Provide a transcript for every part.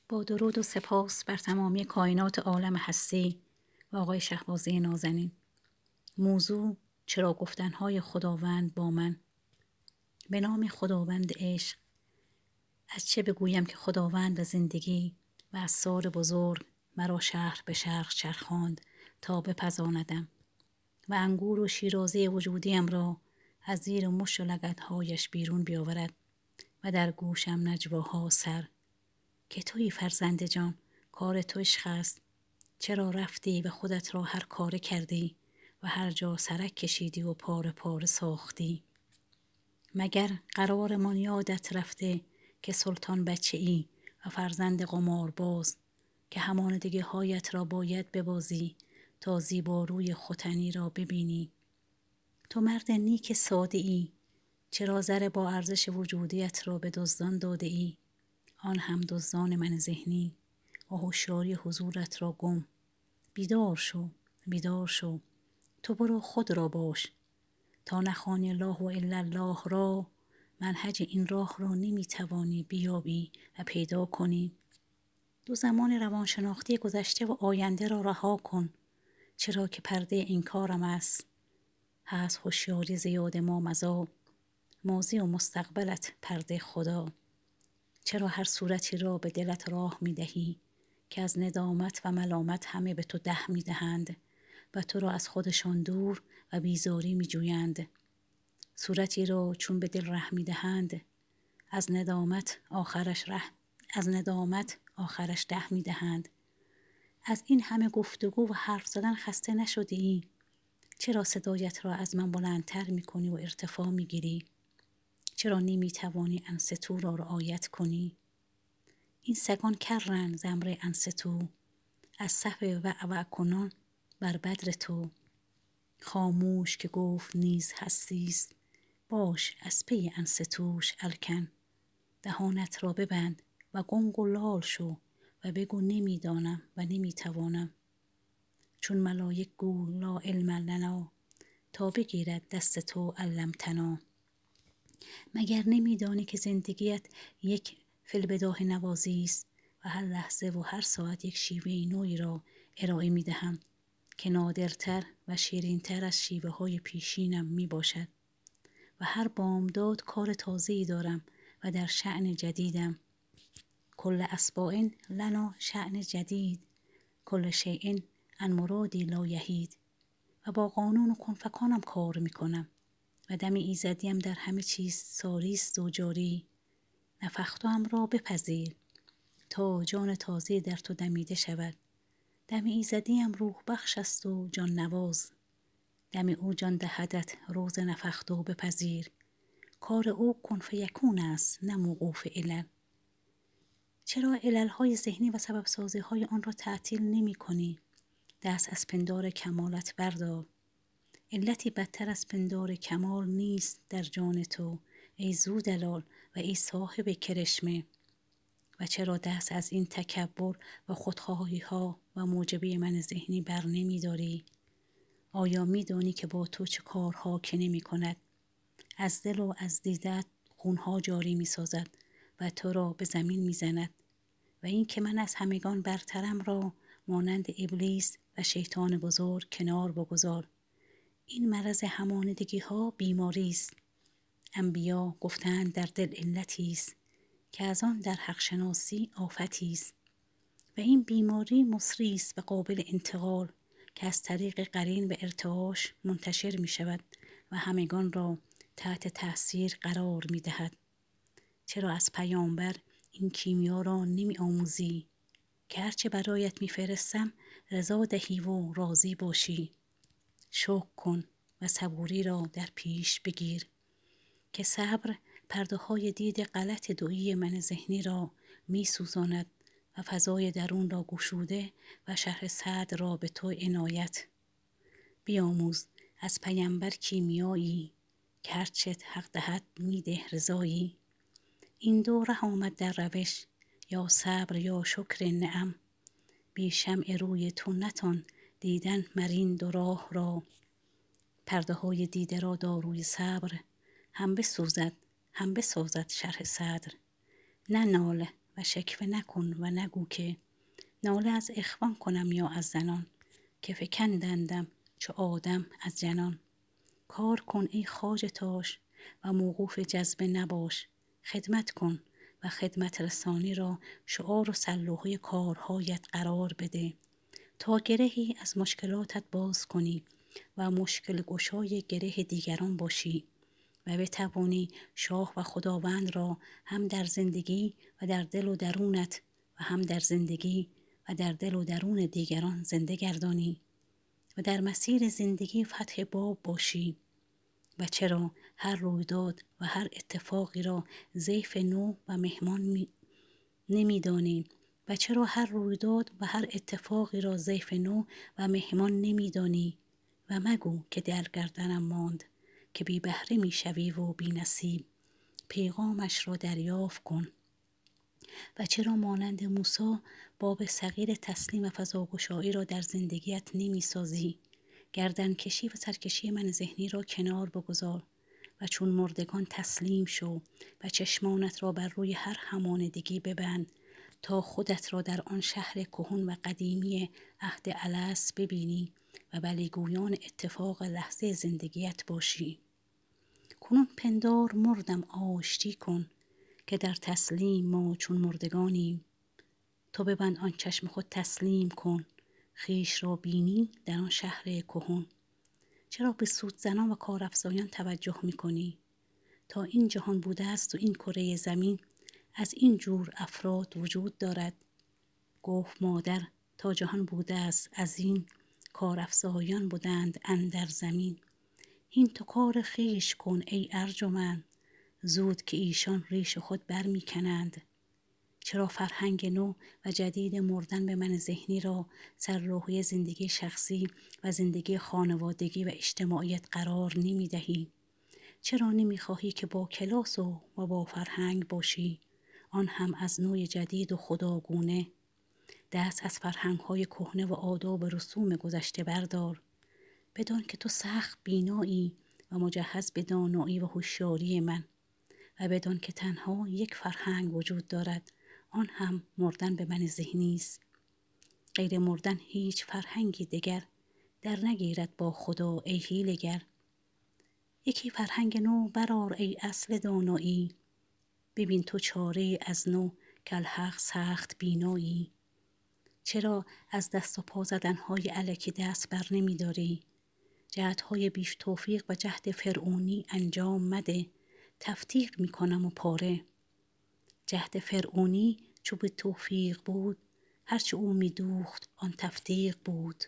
با درود و سپاس بر تمامی کائنات عالم هستی و آقای شهبازی نازنین. موضوع چرا گفتنهای خداوند با من. به نام خداوند عشق. از چه بگویم که خداوند و زندگی و از سار بزرگ مرا شهر به شرق چرخاند تا بپزاندم و انگور و شیرازه وجودیم را از زیر مشت و لگدهایش بیرون بیاورد و در گوشم نجواها سر که توی فرزند جان، کار تو عشق است. چرا رفتی و خودت را هر کاره کردی و هر جا سرک کشیدی و پاره پاره ساختی؟ مگر قرارمان یادت رفته که سلطان بچه ای و فرزند قمارباز که همانندگی هایت را باید ببازی تا زیباروی ختنی را ببینی؟ تو مرد نیک ساده ای، چرا زر با ارزش وجودیت را به دزدان داده ای؟ آن هم دزدان من ذهنی و هوشیاری حضورت را گم. بیدار شو، بیدار شو، تو برو خود را باش. تا نخوانی الله و الا الله را، منهج این راه را نمیتوانی بیابی و پیدا کنی. دو زمان روانشناختی گذشته و آینده را رها کن، چرا که پرده انکارم است. هست هوشیاری زیاد ما مزا، ماضی و مستقبلت پرده خدا. چرا هر صورتی را به دلت راه میدهی که از ندامت و ملامت همه به تو ده میدهند و تو را از خودشان دور و بیزاری میجویند؟ صورتی را چون به دل ره میدهند، از ندامت آخرش ده میدهند. از این همه گفتگو و حرف زدن خسته نشدی ای؟ چرا صدایت را از من بلندتر میکنی و ارتفاع میگیری؟ چرا نمیتوانی انصتو را رعایت کنی؟ این سگان کرند زمره انصتو، از صف وعوع کنان بر بدر تو. خاموش که گفت نیز هستیست، باش از پی انصتوش الکن. دهانت را ببند و گنگ و لال شو و بگو نمیدانم و نمیتوانم. چون ملائک گو لا علم لنا، تا بگیرد دست تو علمتنا. مگر نمیدانی که زندگیت یک فی‌البداهه نوازی است و هر لحظه و هر ساعت یک شیوه نوعی را ارائه میدهم که نادرتر و شیرینتر از شیوه های پیشینم می باشد و هر بامداد کار تازه‌ای دارم و در شأن جدیدم. کل اسبوع لنا شأن جدید، کل شیء عن مرادی لا یحید. و با قانون و کنفکانم کار میکنم و دم ایزدیم در همه چیز ساریست و جاری. نفختم را بپذیر تا جان تازه در تو دمیده شود. دم ایزدیم روح بخش است و جان نواز، دم او جان دهدت روز نفختو بپذیر. کار او کن فیکون است نه موقوف علل. چرا عللهای ذهنی و سبب سازی های آن را تعطیل نمی کنی؟ دست از پندار کمالت بردار. علتی بدتر از پندار کمال نیست در جان تو ای زودلال و ای صاحب کرشمه. و چرا دست از این تکبر و خودخواهی ها و موجبه من ذهنی بر نمی داری؟ آیا می دانی که با تو چه کارها که نمی کند؟ از دل و از دیدت خونها جاری می سازد و تو را به زمین می زند. و این که من از همگان برترم را مانند ابلیس و شیطان بزرگ کنار بگذار. این مرض همانندگی ها بیماری است. انبیا گفتند در دل علتی است که از آن در حق شناسی آفتی است. و این بیماری مصری است و قابل انتقال که از طریق قرین و ارتعاش منتشر می شود و همگان را تحت تأثیر قرار می دهد. چرا از پیامبر این کیمیا را نمی آموزی که هرچه برایت می فرستم رضا دهی و راضی باشی؟ شکر کن و صبوری را در پیش بگیر که صبر پرده های دید غلط دویی من ذهنی را می سوزاند و فضای درون را گشوده و شرح صدر را به تو عنایت. بیاموز از پیامبر کیمیایی که هرچت حق دهد می ده رضایی. این دو ره آمد در روش، یا صبر یا شکر نعم. بی شمع روی تو نتان دیدن مرین دو راه را. پرده های دیده را داروی صبر هم بسوزد هم بسازد شرح صدر. نه ناله و شکوه نکن و نگو که ناله از اخوان کنم یا از زنان که فکندندم چو آدم از جنان. کار کن ای خواجه تاش و موقوف جذبه نباش، خدمت کن و خدمت رسانی را شعار و سلوحه کارهایت قرار بده تا گرهی از مشکلاتت باز کنی و مشکل گشای گره دیگران باشی و بتوانی شاه و خداوند را هم در زندگی و در دل و درونت و هم در زندگی و در دل و درون دیگران زنده گردانی و در مسیر زندگی فتح باب باشی. و چرا هر رویداد و هر اتفاقی را ضیف نو و مهمان نمیدانی؟ و چرا هر رویداد و هر اتفاقی را ضیف نو و مهمان نمیدانی؟ و مگو که در گردنم ماند که بی بهره میشوی و بی نصیب، پیغامش را دریافت کن. و چرا مانند موسی باب صغیر تسلیم و فضاگشایی را در زندگیت نمیسازی؟ گردن کشی و سرکشی من ذهنی را کنار بگذار و چون مردگان تسلیم شو و چشمانت را بر روی هر همانندگی ببند تا خودت را در آن شهر کهن و قدیمی عهد الست ببینی و بلیگویان اتفاق لحظه زندگیت باشی. کنون پندار مردم آشتی کن که در تسلیم ما چون مردگانیم. تو ببند آن چشم خود تسلیم کن، خویش را بینی در آن شهر کهن. چرا به سودزنان و کارافزایان توجه میکنی؟ تا این جهان بوده است و این کره زمین از این جور افراد وجود دارد. گفت مادر تا جهان بوده است از این کارافزایان بودند اندر زمین. هین تو کار خویش کن ای ارجمند، زود که ایشان ریش خود بر میکنند. چرا فرهنگ نو و جدید مردن به من ذهنی را سرراهی زندگی شخصی و زندگی خانوادگی و اجتماعیت قرار نمی دهی؟ چرا نمی خواهی که با کلاس و با فرهنگ باشی، آن هم از نوع جدید و خداگونه؟ دست از فرهنگ های کهنه و آداب و رسوم گذشته بردار، بدان که تو سخت بینایی و مجهز به دانایی و هوشیاری من، و بدان که تنها یک فرهنگ وجود دارد، آن هم مردن به من ذهنی است. غیر مردن هیچ فرهنگی دگر در نگیرد با خدا ای حیله‌گر. یکی فرهنگ نو برآر ای اصل دانایی، ببین تو چاره از نو که الحق سخت بینایی. چرا از دست و پا زدنهای الکی دست بر نمی داری؟ جهدهای بیش توفیق و جهد فرعونی انجام مده، تفتیق می کنم و پاره. جهد فرعونی چو به توفیق بود، هرچه او می دوخت آن تفتیق بود.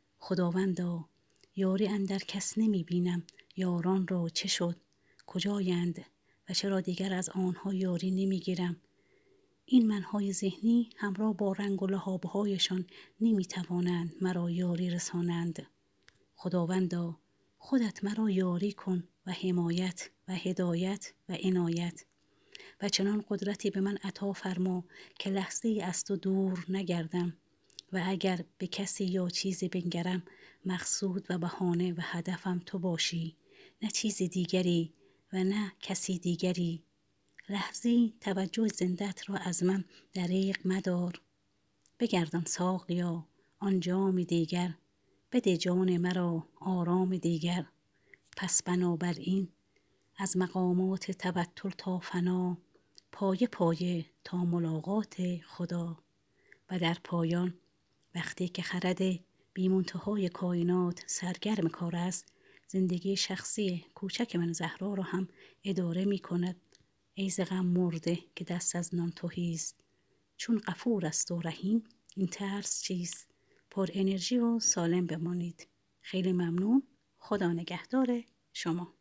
خداوندا یاری اندر کس نمی بینم، یاران را چه شد؟ کجایند و چرا دیگر از آنها یاری نمی گیرم؟ این منهای ذهنی همراه با رنگ و لحابهایشان نمی توانند مرا یاری رسانند. خداوندا خودت مرا یاری کن و حمایت و هدایت و عنایت و چنان قدرتی به من عطا فرما که لحظه‌ای از تو دور نگردم و اگر به کسی یا چیزی بنگرم مقصود و بهانه و هدفم تو باشی، نه چیزی دیگری و نه کسی دیگری. لحظه‌ای توجه زندت را از من دریغ مدار. بگردان ساقیا آن جام دیگر، بده جان مرا آرام دیگر. پس بنابراین از مقامات تبتل تا فنا، پایه پایه تا ملاقات خدا. و در پایان وقتی که خرد بی منتهای کائنات سرگرم کار است، زندگی شخصی کوچک من زهرا را هم اداره می کند. ای ز غم مرده که دست از نان تهی است، چون غفور است و رحیم این ترس چیست؟ پر انرژی و سالم بمانید. خیلی ممنون. خدا نگهدار شما.